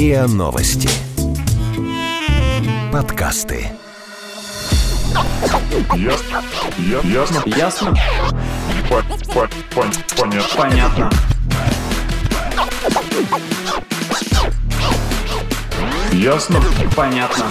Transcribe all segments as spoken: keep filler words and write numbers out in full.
РИА Новости. Подкасты. Ясно. Ясно. Ясно. Понятно. Понятно. Ясно. Понятно.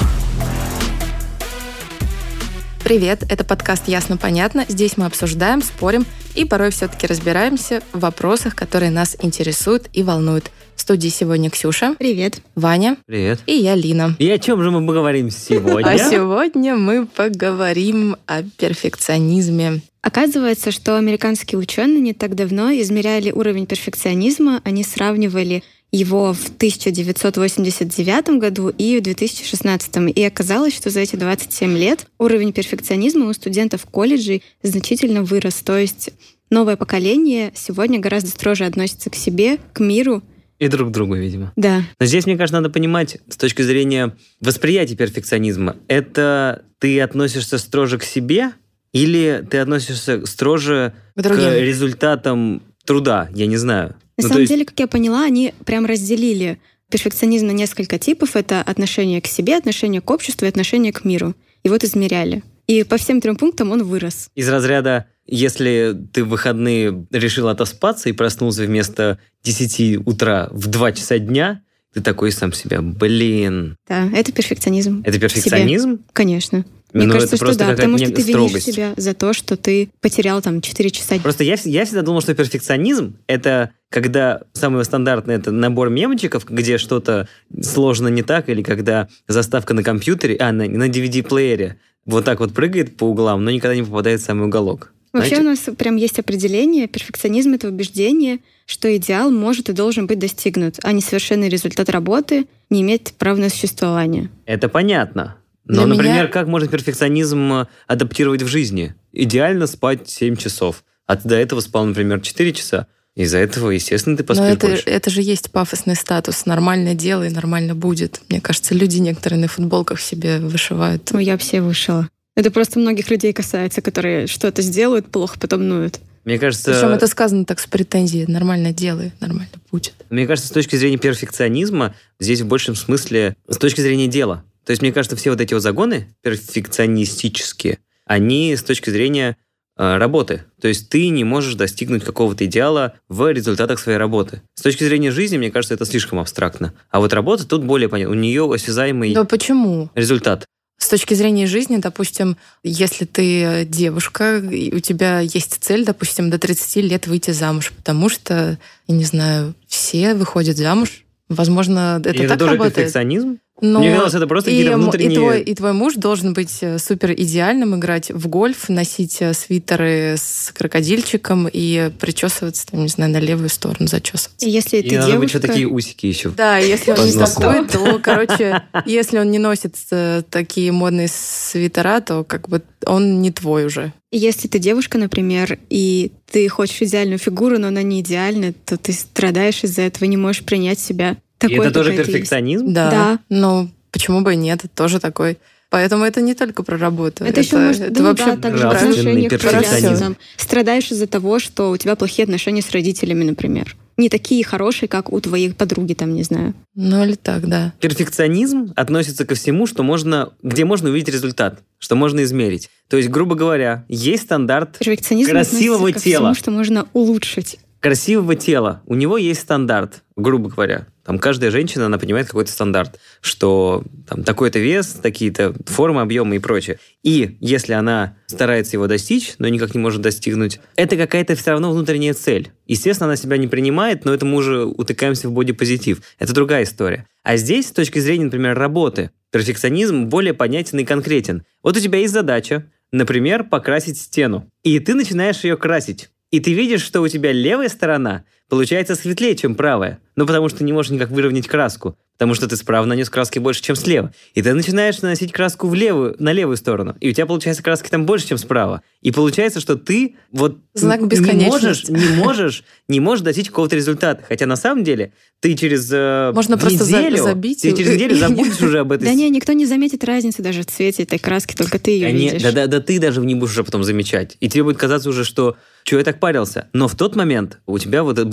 Привет, это подкаст «Ясно-понятно». Здесь мы обсуждаем, спорим и порой все-таки разбираемся в вопросах, которые нас интересуют и волнуют. В студии сегодня Ксюша. Привет. Ваня. Привет. И я, Лина. И о чем же мы поговорим сегодня? А сегодня мы поговорим о перфекционизме. Оказывается, что американские ученые не так давно измеряли уровень перфекционизма. Они сравнивали его в тысяча девятьсот восемьдесят девятом году и в две тысячи шестнадцатом. И оказалось, что за эти двадцать семь лет уровень перфекционизма у студентов колледжей значительно вырос. То есть новое поколение сегодня гораздо строже относится к себе, к миру. И друг к другу, видимо. Да. Но здесь, мне кажется, надо понимать с точки зрения восприятия перфекционизма. Это ты относишься строже к себе или ты относишься строже К к, другим. результатам труда? Я не знаю. На Ну, самом то есть- деле, как я поняла, они прям разделили перфекционизм на несколько типов. Это отношение к себе, отношение к обществу и отношение к миру. И вот измеряли. И по всем трем пунктам он вырос. Из разряда, если ты в выходные решил отоспаться и проснулся вместо десяти утра в два часа дня, ты такой сам себя, блин. Да, это перфекционизм. Это к себе. перфекционизм? Конечно. Мне Ну, кажется, это что просто да, какая-то потому что не- ты винишь строгость. себя за то, что ты потерял там четыре часа. Просто я, вс- я всегда думал, что перфекционизм — это когда самое стандартное — это набор мемчиков, где что-то сложно не так, или когда заставка на компьютере, а, на, на ди ви ди-плеере вот так вот прыгает по углам, но никогда не попадает в самый уголок. Вообще Знаете? у нас прям есть определение. Перфекционизм — это убеждение, что идеал может и должен быть достигнут, а несовершенный результат работы не имеет права на существование. Это понятно. Но, Для например, меня- как можно перфекционизм адаптировать в жизни? Идеально спать семь часов. А ты до этого спал, например, четыре часа. Из-за этого, естественно, ты Но поспишь это, больше. это же есть пафосный статус. Нормально делай, нормально будет. Мне кажется, люди некоторые на футболках себе вышивают. Ну, я все вышла. Это просто многих людей касается, которые что-то сделают плохо, потом ноют. Мне кажется, Причем это сказано так с претензией. Нормально делай, нормально будет. мне кажется, с точки зрения перфекционизма, здесь в большем смысле с точки зрения дела. То есть, мне кажется, все вот эти вот загоны перфекционистические, они с точки зрения э, работы. То есть ты не можешь достигнуть какого-то идеала в результатах своей работы. С точки зрения жизни, мне кажется, это слишком абстрактно. А вот работа тут более понятна. У нее осязаемый Да почему? результат. С точки зрения жизни, допустим, если ты девушка, и у тебя есть цель, допустим, до тридцати лет выйти замуж, потому что, я не знаю, все выходят замуж. Возможно, это И это так тоже работает. перфекционизм? Но Мне казалось, это просто и, какие-то м- внутренние... и, твой, и твой муж должен быть э, супер идеальным, играть в гольф, носить э, свитеры с крокодильчиком и причесываться, там, не знаю, на левую сторону зачесываться. И если И ты надо быть девушка... еще такие усики еще. Да, и если он Под не носом. такой, то, короче, если он не носит э, такие модные свитера, то как бы он не твой уже. И если ты девушка, например, и ты хочешь идеальную фигуру, но она не идеальная, то ты страдаешь из-за этого, не можешь принять себя И такой, это тоже какая ты есть. перфекционизм? Да. Да. Но почему бы и нет? Это тоже такой. Поэтому это не только про работу. Это, еще может, это ну вообще да, также в нравственный отношениях перфекционизм. проявляться. Там, страдаешь из-за того, что у тебя плохие отношения с родителями, например. Не такие хорошие, как у твоей подруги, там, не знаю. Ну или так, да. Перфекционизм относится ко всему, что можно, где можно увидеть результат, что можно измерить. То есть, грубо говоря, есть стандарт Перфекционизм красивого относится ко тела. всему, что можно улучшить. красивого тела. У него есть стандарт, грубо говоря. Там каждая женщина, она понимает какой-то стандарт, что там такой-то вес, такие-то формы, объемы и прочее. И если она старается его достичь, но никак не может достигнуть, это какая-то все равно внутренняя цель. Естественно, она себя не принимает, но это мы уже утыкаемся в бодипозитив. Это другая история. А здесь, с точки зрения, например, работы, перфекционизм более понятен и конкретен. Вот у тебя есть задача, например, покрасить стену. И ты начинаешь ее красить. И ты видишь, что у тебя левая сторона получается светлее, чем правая. Ну, потому что ты не можешь никак выровнять краску. Потому что ты справа нанес краски больше, чем слева. И ты начинаешь наносить краску в левую, на левую сторону. И у тебя получается краски там больше, чем справа. И получается, что ты вот Знак не бесконечности. можешь, не можешь, не можешь достичь какого-то результата. Хотя на самом деле ты через э, Можно просто за- неделю, забить ты и- через неделю забудешь уже об этой. Да не, никто не заметит разницы даже в цвете этой краски, только ты ее Да, не- видишь. да, да, да ты даже не будешь уже потом замечать. И тебе будет казаться уже, что что я так парился. Но в тот момент у тебя вот был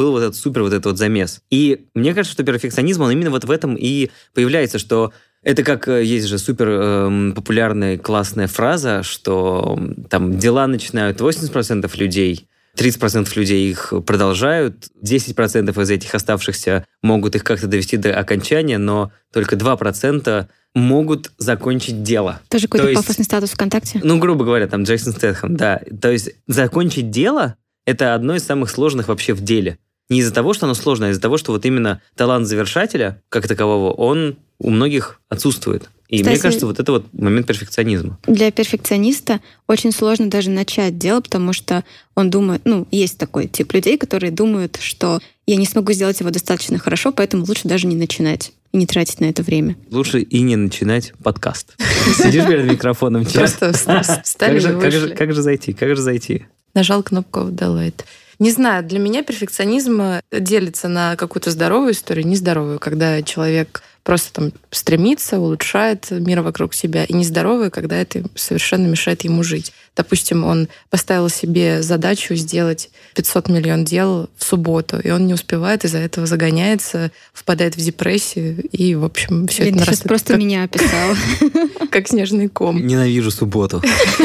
был вот этот супер вот этот вот замес. И мне кажется, что перфекционизм, он именно вот в этом и появляется, что это как есть же супер э, популярная классная фраза, что там дела начинают восемьдесят процентов людей, тридцать процентов людей их продолжают, десять процентов из этих оставшихся могут их как-то довести до окончания, но только два процента могут закончить дело. Тоже какой-то То есть, пафосный статус ВКонтакте? Ну, грубо говоря, там Джейсон Стэтхэм, да. То есть закончить дело — это одно из самых сложных вообще в деле. Не из-за того, что оно сложное, а из-за того, что вот именно талант завершателя, как такового, он у многих отсутствует. И Кстати, мне кажется, вот это вот момент перфекционизма. Для перфекциониста очень сложно даже начать дело, потому что он думает, ну, есть такой тип людей, которые думают, что я не смогу сделать его достаточно хорошо, поэтому лучше даже не начинать и не тратить на это время. Лучше и не начинать подкаст. Сидишь перед микрофоном часто. Просто встали и вышли. Как же зайти? Как же зайти? Нажал кнопку «Delete». Не знаю, для меня перфекционизм делится на какую-то здоровую историю, нездоровую, когда человек просто там стремится, улучшает мир вокруг себя, и нездоровую, когда это совершенно мешает ему жить. Допустим, он поставил себе задачу сделать пятьсот миллионов дел в субботу, и он не успевает, из-за этого загоняется, впадает в депрессию, и, в общем, все это нарастает. Ты сейчас просто как... меня описала. Как снежный ком. Ненавижу субботу.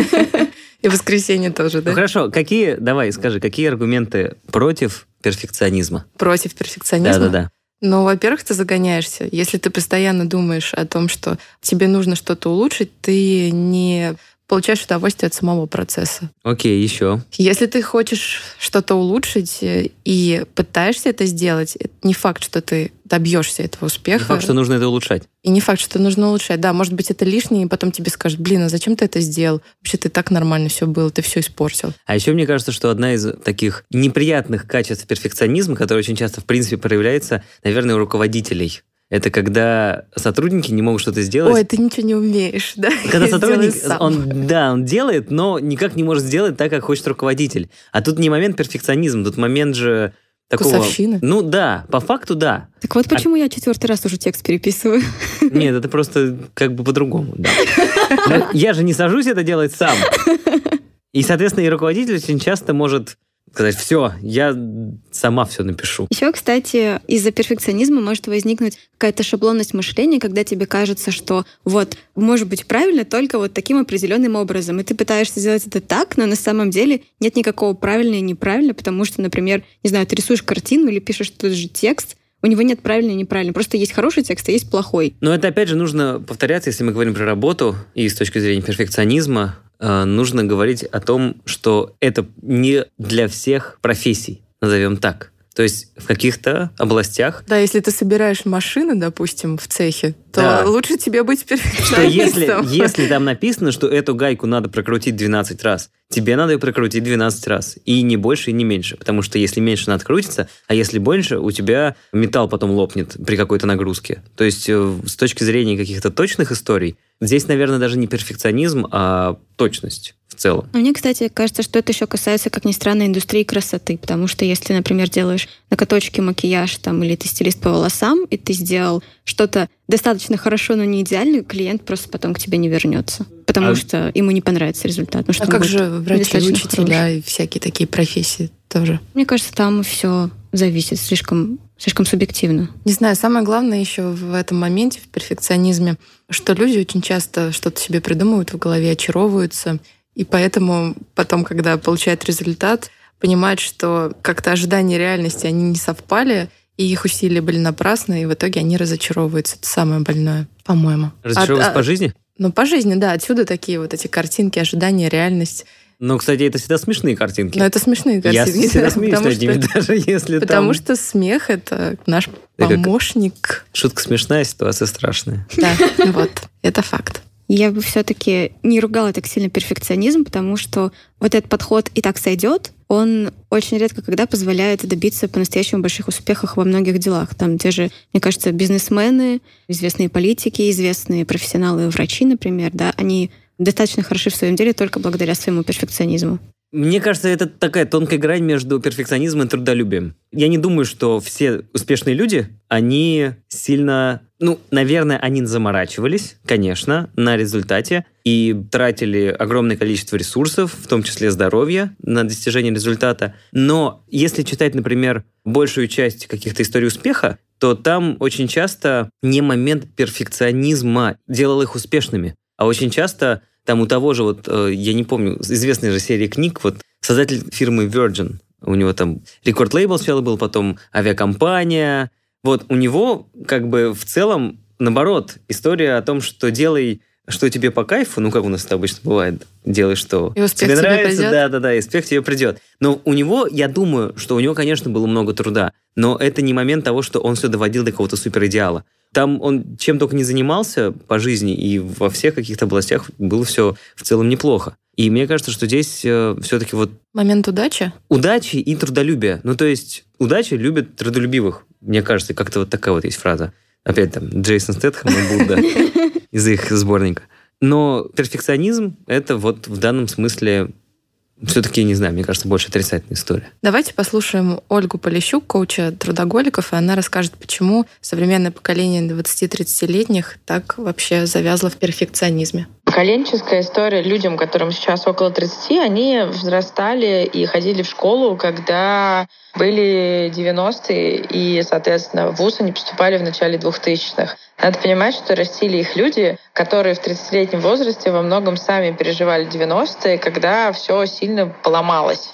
И воскресенье тоже, да? Ну хорошо, какие, давай, скажи, какие аргументы против перфекционизма? Против перфекционизма? Да-да-да. Ну, во-первых, ты загоняешься. Если ты постоянно думаешь о том, что тебе нужно что-то улучшить, ты не получаешь удовольствие от самого процесса. Окей, еще. Если ты хочешь что-то улучшить и пытаешься это сделать, это не факт, что ты добьешься этого успеха. Не факт, что нужно это улучшать. И не факт, что нужно улучшать. Да, может быть, это лишнее, и потом тебе скажут: блин, а зачем ты это сделал? Вообще, ты так нормально все было, ты все испортил. А еще мне кажется, что одна из таких неприятных качеств перфекционизма, которая очень часто, в принципе, проявляется, наверное, у руководителей. Это когда сотрудники не могут что-то сделать. Ой, ты ничего не умеешь, да? Когда сотрудник, он, да, он делает, но никак не может сделать так, как хочет руководитель. А тут не момент перфекционизма, тут момент же такого... Вкусовщины? Ну да, по факту да. Так вот почему а... я четвертый раз уже текст переписываю. Нет, это просто как бы по-другому. Да. Я же не сажусь это делать сам. И, соответственно, и руководитель очень часто может сказать: все, я сама все напишу. Еще, кстати, из-за перфекционизма может возникнуть какая-то шаблонность мышления, когда тебе кажется, что вот, может быть правильно только вот таким определенным образом. И ты пытаешься сделать это так, но на самом деле нет никакого правильно и неправильно, потому что, например, не знаю, ты рисуешь картину или пишешь тот же текст, у него нет правильно и неправильно. Просто есть хороший текст, а есть плохой. Но это, опять же, нужно повторяться, если мы говорим про работу, и с точки зрения перфекционизма, нужно говорить о том, что это не для всех профессий, назовем так. То есть в каких-то областях... Да, если ты собираешь машины, допустим, в цехе, то да. лучше тебе быть перфекционистом. Что если, если там написано, что эту гайку надо прокрутить двенадцать раз, тебе надо ее прокрутить двенадцать раз. И не больше, и не меньше. Потому что если меньше, она открутится, а если больше, у тебя металл потом лопнет при какой-то нагрузке. То есть с точки зрения каких-то точных историй, здесь, наверное, даже не перфекционизм, а точность в целом. Мне, кстати, кажется, что это еще касается, как ни странно, индустрии красоты, потому что если, например, делаешь ноготочки, макияж, там, или ты стилист по волосам, и ты сделал что-то достаточно хорошо, но не идеально, клиент просто потом к тебе не вернется, потому а... что ему не понравится результат. А как же врачи, учителя и всякие такие профессии тоже? Мне кажется, там все зависит слишком, слишком субъективно. Не знаю, самое главное еще в этом моменте, в перфекционизме, что люди очень часто что-то себе придумывают в голове, очаровываются, и поэтому потом, когда получают результат, понимают, что как-то ожидания реальности, они не совпали, и их усилия были напрасны, и в итоге они разочаровываются. Это самое больное, по-моему. Разочаровываются а, по жизни? Ну, по жизни, да. Отсюда такие вот эти картинки, ожидания, реальность. Ну, кстати, это всегда смешные картинки. Ну, это смешные картинки. Я всегда смеюсь над ними, даже если Потому там... что смех — это наш помощник. Шутка смешная, ситуация страшная. Да, вот. Это факт. Я бы все-таки не ругала так сильно перфекционизм, потому что вот этот подход «и так сойдет», он очень редко когда позволяет добиться по-настоящему больших успехов во многих делах. Там те же, мне кажется, бизнесмены, известные политики, известные профессионалы, врачи, например, да, они достаточно хороши в своем деле только благодаря своему перфекционизму. Мне кажется, это такая тонкая грань между перфекционизмом и трудолюбием. Я не думаю, что все успешные люди, они сильно... Ну, наверное, они заморачивались, конечно, на результате и тратили огромное количество ресурсов, в том числе здоровья, на достижение результата. Но если читать, например, большую часть каких-то историй успеха, то там очень часто не момент перфекционизма делал их успешными, а очень часто... Там у того же, вот, я не помню, известной же серии книг, вот, создатель фирмы Virgin, у него там рекорд-лейбл сначала был, потом авиакомпания. Вот, у него, как бы, в целом, наоборот, история о том, что делай, что тебе по кайфу, ну, как у нас это обычно бывает, делай, что и успех тебе тебе нравится, придет. да-да-да, и успех тебе придет. Но у него, я думаю, что у него, конечно, было много труда, но это не момент того, что он все доводил до какого-то суперидеала. Там он чем только не занимался по жизни, и во всех каких-то областях было все в целом неплохо. И мне кажется, что здесь э, все-таки вот... Момент удачи? Удачи и трудолюбия. Ну, то есть удачи любят трудолюбивых. Мне кажется, как-то вот такая вот есть фраза. Опять там Джейсон Стэтхэм и Будда из их сборника. Но перфекционизм — это вот в данном смысле... Все-таки, не знаю, мне кажется, больше отрицательная история. Давайте послушаем Ольгу Полищук, коуча трудоголиков, и она расскажет, почему современное поколение двадцати-тридцатилетних так вообще завязло в перфекционизме. Поколенческая история людям, которым сейчас около тридцати, они взрастали и ходили в школу, когда были девяностые, и, соответственно, в вуз они поступали в начале двухтысячных. Надо понимать, что растили их люди, которые в тридцатилетнем возрасте во многом сами переживали девяностые, когда все сильно поломалось.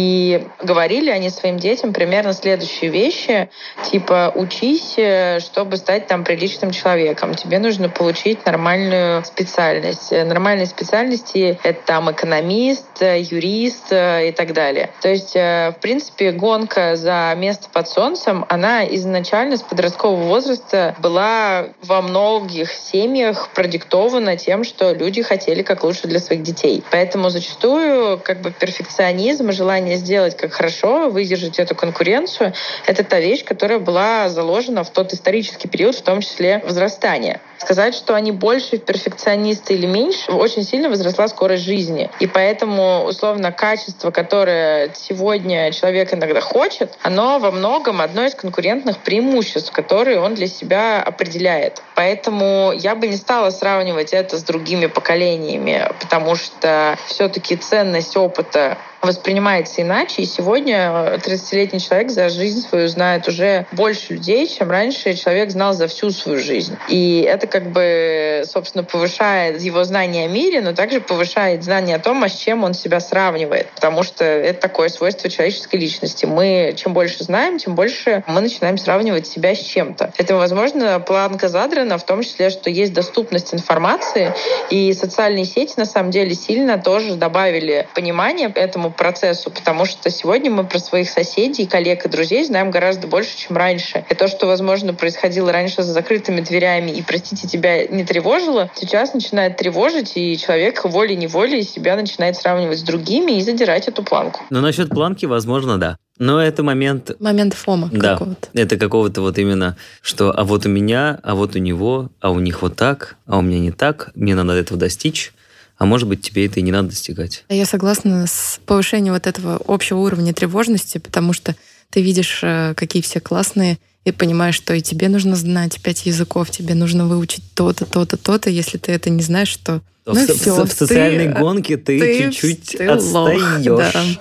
И говорили они своим детям примерно следующие вещи, типа «учись, чтобы стать там приличным человеком, тебе нужно получить нормальную специальность». Нормальные специальности — это там экономист, юрист и так далее. То есть, в принципе, гонка за место под солнцем, она изначально с подросткового возраста была во многих семьях продиктована тем, что люди хотели как лучше для своих детей. Поэтому зачастую как бы перфекционизм и желание сделать как хорошо, выдержать эту конкуренцию — это та вещь, которая была заложена в тот исторический период, в том числе возрастания. Сказать, что они больше перфекционисты или меньше, очень сильно возросла скорость жизни. И поэтому, условно, качество, которое сегодня человек иногда хочет, оно во многом одно из конкурентных преимуществ, которые он для себя определяет. Поэтому я бы не стала сравнивать это с другими поколениями, потому что все-таки ценность опыта воспринимается иначе. И сегодня тридцатилетний человек за жизнь свою знает уже больше людей, чем раньше человек знал за всю свою жизнь. И это как бы, собственно, повышает его знание о мире, но также повышает знание о том, а с чем он себя сравнивает. Потому что это такое свойство человеческой личности. Мы чем больше знаем, тем больше мы начинаем сравнивать себя с чем-то. Поэтому, возможно, планка задрана в том числе, что есть доступность информации, и социальные сети на самом деле сильно тоже добавили понимание этому процессу, потому что сегодня мы про своих соседей, коллег и друзей знаем гораздо больше, чем раньше. И то, что, возможно, происходило раньше за закрытыми дверями и, простите, тебя не тревожило, сейчас начинает тревожить, и человек волей-неволей себя начинает сравнивать с другими и задирать эту планку. Но насчет планки, возможно, да. Но это момент... Момент фома да, какого-то. Это какого-то вот именно, что а вот у меня, а вот у него, а у них вот так, а у меня не так, мне надо этого достичь. А может быть, тебе это и не надо достигать. Я согласна с повышением вот этого общего уровня тревожности, потому что ты видишь, какие все классные, и понимаешь, что и тебе нужно знать пять языков, тебе нужно выучить то-то, то-то, то-то. Если ты это не знаешь, то... Ну, в, все, в социальной ты, гонке ты, ты чуть-чуть ты отстаешь. Лох, да.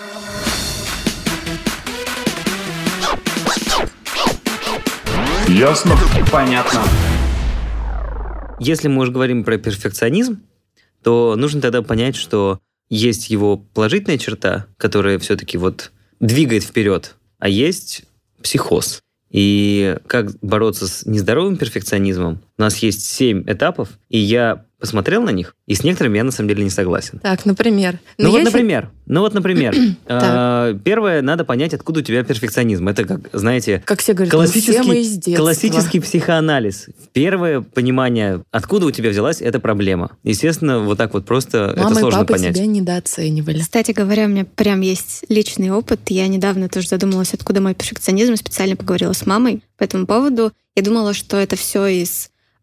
Ясно? Понятно. Если мы уже говорим про перфекционизм, то нужно тогда понять, что есть его положительная черта, которая все-таки вот двигает вперед, а есть психоз. И как бороться с нездоровым перфекционизмом? У нас есть семь этапов, и я посмотрел на них, и с некоторыми я на самом деле не согласен. Так, например. Ну вот, например, ну вот, например, первое, надо понять, откуда у тебя перфекционизм. Это, как, знаете, как все говорят, классический, все мы из детства. Классический психоанализ. Первое понимание, откуда у тебя взялась эта проблема. Естественно, вот так вот просто Мама это сложно и папа понять. тебя недооценивали. Кстати говоря, у меня прям есть личный опыт. Я недавно тоже задумалась, откуда мой перфекционизм. Специально поговорила с мамой по этому поводу. Я думала, что это все из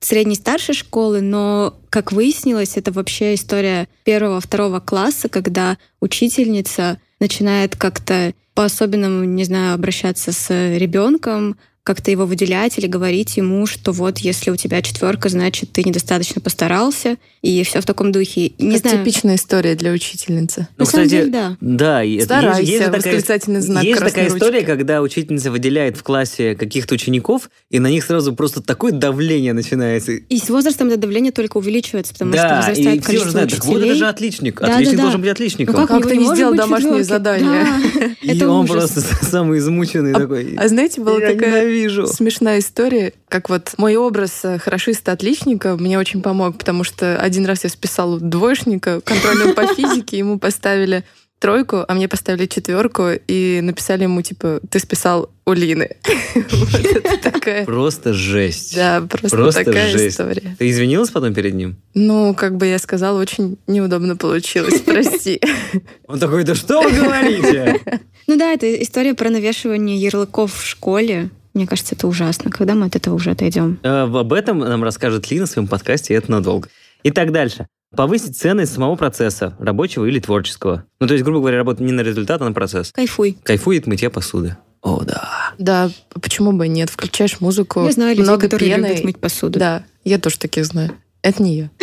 средней старшей школы, но, как выяснилось, это вообще история первого-второго класса, когда учительница начинает как-то по-особенному, не знаю, обращаться с ребенком, как-то его выделять или говорить ему, что вот если у тебя четверка, значит, ты недостаточно постарался, и все в таком духе. Не Это знаю. типичная история для учительницы. На Ну, самом кстати, деле, да. Да, и это- Старайся, есть, есть же такая, восклицательный знак есть красной такая история, ручкой. когда учительница выделяет в классе каких-то учеников, и на них сразу просто такое давление начинается. И с возрастом это давление только увеличивается, потому что Да, и возрастает все уже количество знают, так вот учителей. это же отличник. Да, Отличник да, да. должен быть отличником. Ну как, Как у него ты не не может сделал быть домашние четвёрки? задания? Да, И это он ужас. просто самый измученный такой. А знаете, была Я такая ненавижу. смешная история, как вот мой образ хорошиста-отличника мне очень помог, потому что один раз я списала двоечника контрольную по физике, ему поставили тройку, а мне поставили четверку и написали ему, типа, ты списал у Лины. Вот это такая... Просто жесть. Да, просто Просто такая жесть. история. Ты извинилась потом перед ним? Ну, как бы я сказала, очень неудобно получилось, прости. Он такой, да что вы говорите? Ну да, это история про навешивание ярлыков в школе. Мне кажется, это ужасно. Когда мы от этого уже отойдем? Э, Об этом нам расскажет Лина в своем подкасте, и это надолго. Итак, дальше. Повысить ценность самого процесса, рабочего или творческого. Ну, то есть, грубо говоря, работа не на результат, а на процесс. Кайфуй. Кайфует мытья посуды. О, да. Да, почему бы и нет? Включаешь музыку, Я знаю людей, много которые пены. любят мыть посуду. Да, я тоже таких знаю. Это не я.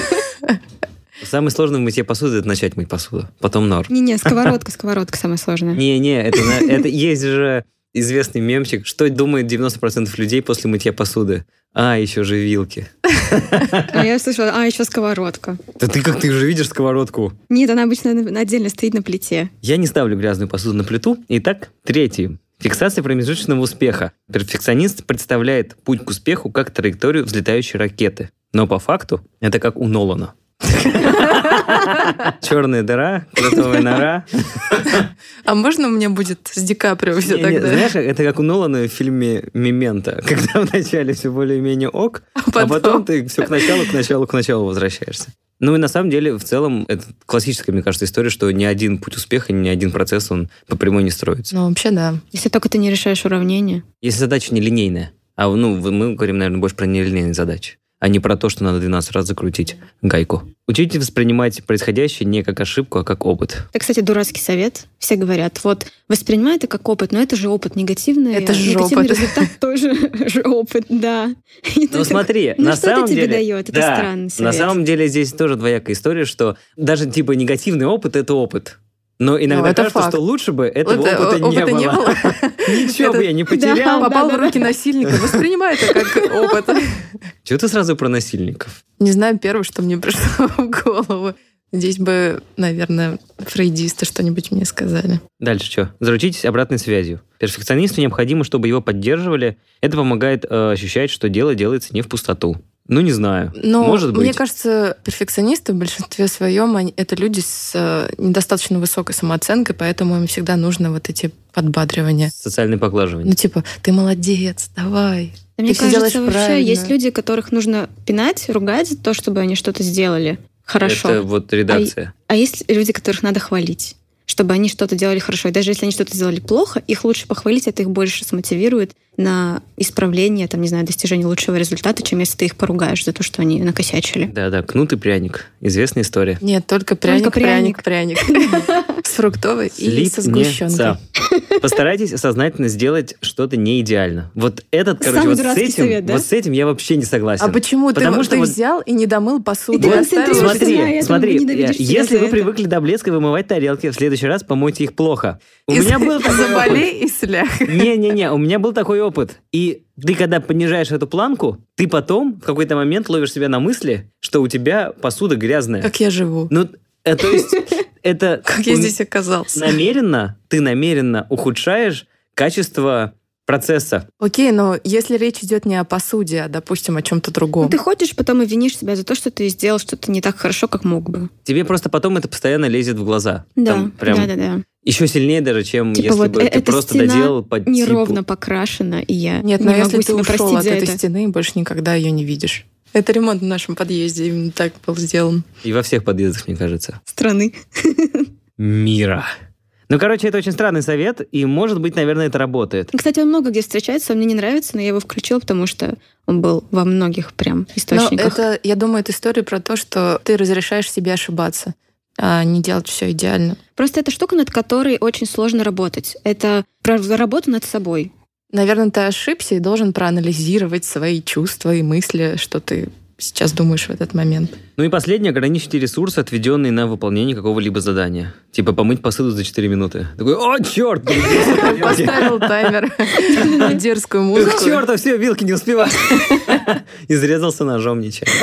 Самое сложное в мытье посуды — это начать мыть посуду. Потом норм. Не-не, сковородка, сковородка самая сложная. Не-не, это, на- это есть же известный мемчик, что думает девяносто процентов людей после мытья посуды. А, еще же вилки. А я слышала, а, еще сковородка. Да ты как, ты же видишь сковородку? Нет, она обычно на- отдельно стоит на плите. Я не ставлю грязную посуду на плиту. Итак, третий. Фиксация промежуточного успеха. Перфекционист представляет путь к успеху как траекторию взлетающей ракеты. Но по факту это как у Нолана. Черная дыра, кротовая нора. А можно у меня будет с Ди Каприо все Не, не, тогда? знаешь, это как у Нолана в фильме «Мементо», когда вначале все более-менее ок, а потом? потом ты все к началу, к началу, к началу возвращаешься. Ну и на самом деле, в целом, это классическая, мне кажется, история, что ни один путь успеха, ни один процесс, он по прямой не строится. Ну, вообще, да. Если только ты не решаешь уравнение. Если задача нелинейная, а ну, мы говорим, наверное, больше про нелинейные задачи, а не про то, что надо двенадцать раз закрутить гайку. Учитесь воспринимать происходящее не как ошибку, а как опыт. Это, кстати, дурацкий совет. Все говорят, вот, воспринимай это как опыт, но это же опыт негативный. Это а же негативный опыт. результат тоже же опыт, да. И ты Ну так, смотри, ну на что это самом тебе деле... дает? Это да, странный на совет. самом деле здесь тоже двоякая история, что даже типа негативный опыт — это опыт. Но иногда Ну, это кажется, факт. что лучше бы этого Вот, э, опыта, не опыта было. не было. Ничего Это- бы я не Да, потерял. Попал в да-да-да. руки насильника. Воспринимай это как опыт. Чего ты сразу про насильников? Не знаю, первое, что мне пришло в голову. Здесь бы, наверное, фрейдисты что-нибудь мне сказали. Дальше что? Заручитесь обратной связью. Перфекционисту необходимо, чтобы его поддерживали. Это помогает э, ощущать, что дело делается не в пустоту. Ну, не знаю. Но Может быть. мне кажется, перфекционисты в большинстве своем они, это люди с э, недостаточно высокой самооценкой, поэтому им всегда нужно вот эти подбадривания. Социальное поглаживание. Ну, типа, ты молодец, давай. Да, мне Ты всё делаешь кажется, вообще правильно. есть люди, которых нужно пинать, ругать за то, чтобы они что-то сделали хорошо. Это вот редакция. А есть люди, которых надо хвалить, чтобы они что-то делали хорошо. И даже если они что-то сделали плохо, их лучше похвалить, это их больше смотивирует на исправление, там, не знаю, достижение лучшего результата, чем если ты их поругаешь за то, что они накосячили. Да-да, кнут и пряник. Известная история. Нет, только пряник, Только пряник, пряник. С фруктовой и со сгущенкой. Слипнется. Постарайтесь сознательно сделать что-то не идеально. Вот этот, короче, Самый вот с дурацкий этим, совет, да? вот с этим я вообще не согласен. А почему ты, Потому вот- что ты вот- взял и не домыл посуду? Да, и ты- оставил ты это? смотри, Смотри, этого смотри, ненавидишь себя если за вы это. привыкли до блеска вымывать тарелки, в следующий раз помойте их плохо. У И меня был такой опыт. заболей и слях. Не-не-не, у меня был такой опыт. И ты, когда понижаешь эту планку, ты потом в какой-то момент ловишь себя на мысли, что у тебя посуда грязная. Как я живу? Ну, э, то есть, это... Как я у- здесь оказался? намеренно, ты намеренно ухудшаешь качество процесса. Окей, но если речь идет не о посуде, а, допустим, о чем-то Ну, другом. ты ходишь, потом и винишь себя за то, что ты сделал что-то не так хорошо, как мог бы. Тебе просто потом это постоянно лезет в глаза. Да, Там прям да, да, да. еще сильнее даже, чем Типа если вот бы э- ты эта просто стена доделал под неровно типу. покрашена, и я Нет, не но могу если ты себе ушел простить от за этой это. стены, больше никогда ее не видишь. Это ремонт в нашем подъезде именно так был сделан. И во всех подъездах, мне кажется. Страны. Мира. Ну, короче, это очень странный совет, и, может быть, наверное, это работает. Кстати, он много где встречается, он мне не нравится, но я его включила, потому что он был во многих прям источниках. Но это, я думаю, это история про то, что ты разрешаешь себе ошибаться, а не делать все идеально. Просто это штука, над которой очень сложно работать. Это про работу над собой. Наверное, ты ошибся и должен проанализировать свои чувства и мысли, что ты сейчас думаешь в этот момент. Ну и последнее, ограничьте ресурсы, отведенные на выполнение какого-либо задания. Типа помыть посуду за четыре минуты. Такой, о, черт! Поставил таймер на дерзкую музыку. Черт, а все, вилки не успеваю. Изрезался ножом нечаянно.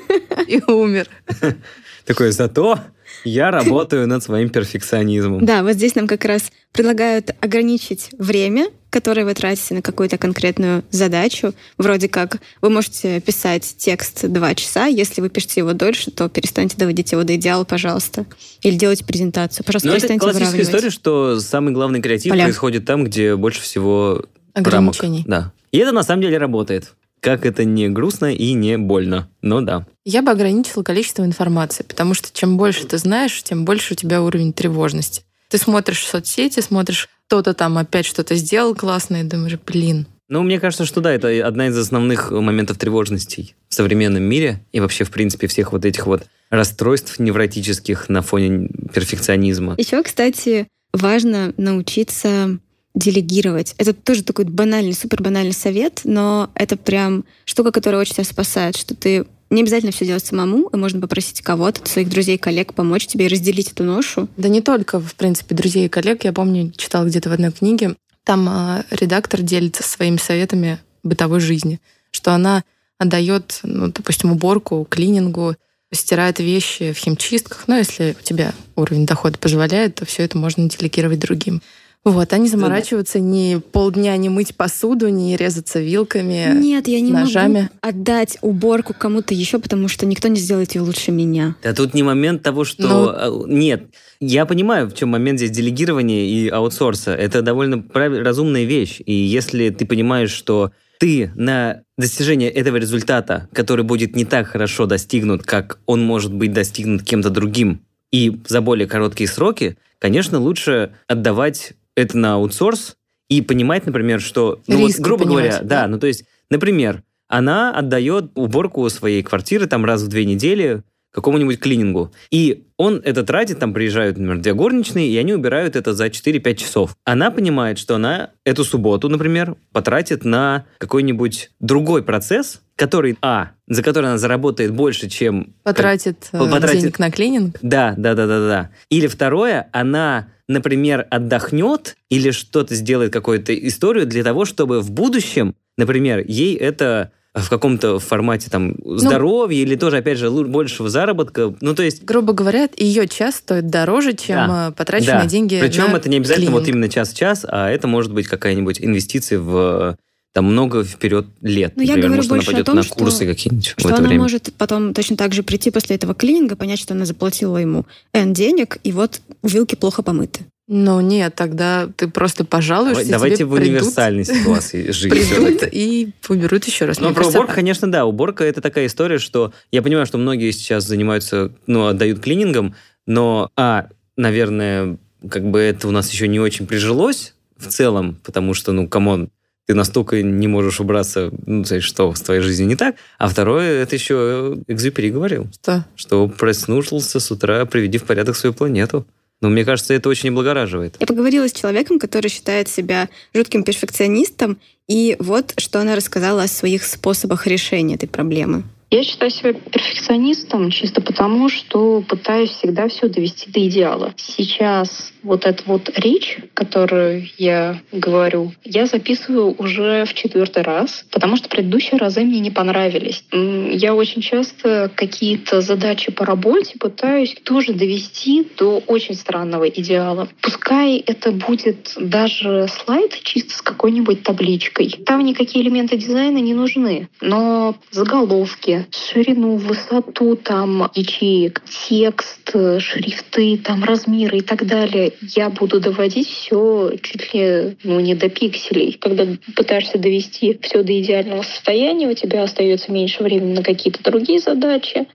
И умер. Такой, зато я работаю над своим перфекционизмом. Да, вот здесь нам как раз предлагают ограничить время, которое вы тратите на какую-то конкретную задачу. Вроде как вы можете писать текст два часа, если вы пишете его дольше, то перестаньте доводить его до идеала, пожалуйста. Или делайте презентацию. Пожалуйста, Но перестаньте это классическая выравнивать. история, что самый главный креатив Поля. происходит там, где больше всего Ограничений. рамок. Да. И это на самом деле работает. Как это не грустно и не больно. Но да. Я бы ограничила количество информации, потому что чем больше ты знаешь, тем больше у тебя уровень тревожности. Ты смотришь соцсети, смотришь, кто-то там опять что-то сделал классное, и думаешь, блин. Ну, мне кажется, что да, это одна из основных моментов тревожности в современном мире и вообще, в принципе, всех вот этих вот расстройств невротических на фоне перфекционизма. Еще, кстати, важно научиться делегировать. Это тоже такой банальный, супер банальный совет, но это прям штука, которая очень тебя спасает, что ты не обязательно все делать самому, и можно попросить кого-то, своих друзей, коллег, помочь тебе и разделить эту ношу. Да не только, в принципе, друзей и коллег. Я помню, читала где-то в одной книге, там э, редактор делится своими советами бытовой жизни, что она отдает, ну, допустим, уборку, клинингу, стирает вещи в химчистках. Но если у тебя уровень дохода позволяет, то все это можно делегировать другим. Вот, а не заморачиваться, ни полдня не мыть посуду, не резаться вилками, Нет, я не ножами. могу отдать уборку кому-то еще, потому что никто не сделает ее лучше меня. Да тут не момент того, что... Ну... Нет, я понимаю, в чем момент здесь делегирования и аутсорса. Это довольно прав... разумная вещь. И если ты понимаешь, что ты на достижение этого результата, который будет не так хорошо достигнут, как он может быть достигнут кем-то другим, и за более короткие сроки, конечно, лучше отдавать это на аутсорс и понимать, например, что, ну вот, грубо говоря, да, да, ну то есть, например, она отдает уборку своей квартиры там раз в две недели какому-нибудь клинингу, и он это тратит, там приезжают, например, две горничные, и они убирают это за четыре-пять часов. Она понимает, что она эту субботу, например, потратит на какой-нибудь другой процесс, который, а, за который она заработает больше, чем... Потратит, как, потратит денег на клининг. Да, да, да, да, да. Или второе, она, например, отдохнет или что-то сделает, какую-то историю для того, чтобы в будущем, например, ей это в каком-то формате там здоровья ну, или тоже, опять же, большего заработка. Ну, то есть... Грубо говоря, ее час стоит дороже, чем да, потраченные да. деньги Причем на это не обязательно клининг. Вот именно час-час, а это может быть какая-нибудь инвестиция в там много вперед лет. Но например, я говорю может, она больше пойдет о том, на что, курсы какие-нибудь что в это она время. может потом точно так же прийти после этого клининга, понять, что она заплатила ему N денег, и вот вилки плохо помыты. Ну нет, тогда ты просто пожалуешься. Давайте тебе в универсальной ситуации жить. Придут и уберут еще раз. Ну, про уборку, конечно, да. Уборка — это такая история, что я понимаю, что многие сейчас занимаются, ну, отдают клинингам, но, а, наверное, как бы это у нас еще не очень прижилось в целом, потому что, ну, камон, ты настолько не можешь убраться, ну, что с твоей жизнью не так. А второе, это еще Экзюпери говорил. Что? Что проснулся с утра, приведи в порядок свою планету. Но мне кажется, это очень облагораживает. Я поговорила с человеком, который считает себя жутким перфекционистом, и вот что она рассказала о своих способах решения этой проблемы. Я считаю себя перфекционистом чисто потому, что пытаюсь всегда все довести до идеала. Сейчас вот эта вот речь, которую я говорю, я записываю уже в четвертый раз, потому что предыдущие разы мне не понравились. Я очень часто какие-то задачи по работе пытаюсь тоже довести до очень странного идеала. Пускай это будет даже слайд чисто с какой-нибудь табличкой. Там никакие элементы дизайна не нужны, но заголовки, ширину, высоту там ячеек, текст, шрифты, там размеры и так далее. Я буду доводить все чуть ли ну, не до пикселей. Когда пытаешься довести все до идеального состояния, у тебя остается меньше времени на какие-то другие задачи.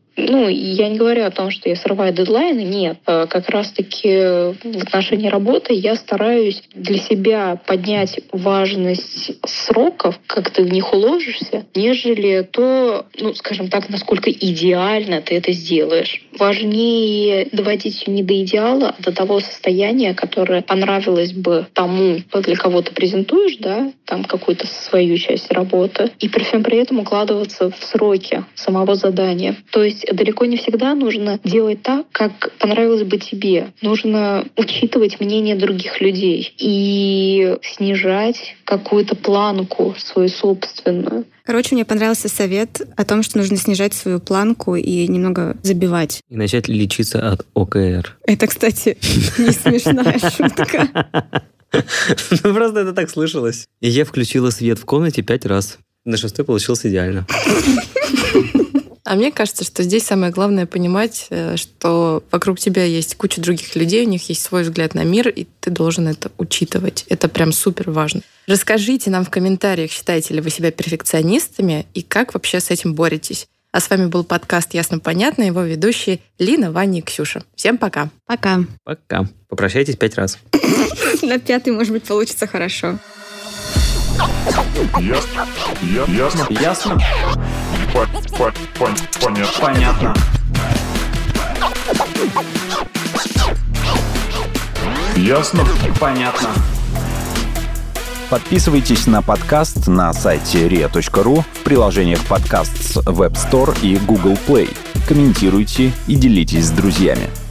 Ну, я не говорю о том, что я срываю дедлайны, нет. Как раз-таки в отношении работы я стараюсь для себя поднять важность сроков, как ты в них уложишься, нежели то, ну, скажем так, насколько идеально ты это сделаешь. Важнее доводить ее не до идеала, а до того состояния, которое понравилось бы тому, для кого ты презентуешь, да, там какую-то свою часть работы, и при всем при этом укладываться в сроки самого задания. То есть далеко не всегда нужно делать так, как понравилось бы тебе. Нужно учитывать мнение других людей и снижать какую-то планку свою собственную. Короче, мне понравился совет о том, что нужно снижать свою планку и немного забивать. И начать лечиться от о ка эр. Это, кстати, не смешная шутка. Ну, просто это так слышалось. И я включила свет в комнате пять раз. На шестой получилось идеально. А мне кажется, что здесь самое главное понимать, что вокруг тебя есть куча других людей, у них есть свой взгляд на мир, и ты должен это учитывать. Это прям супер важно. Расскажите нам в комментариях, считаете ли вы себя перфекционистами и как вообще с этим боретесь. А с вами был подкаст «Ясно-понятно», его ведущие Лина, Ваня и Ксюша. Всем пока. Пока. Пока. Попрощайтесь пять раз. На пятый, может быть, получится хорошо. Ясно. Я- Ясно. Ясно? По- по- пон- Понятно. Понятно. Ясно. Понятно. Подписывайтесь на подкаст на сайте риа точка ру, в приложениях подкаст с Web Store и Google Play. Комментируйте и делитесь с друзьями.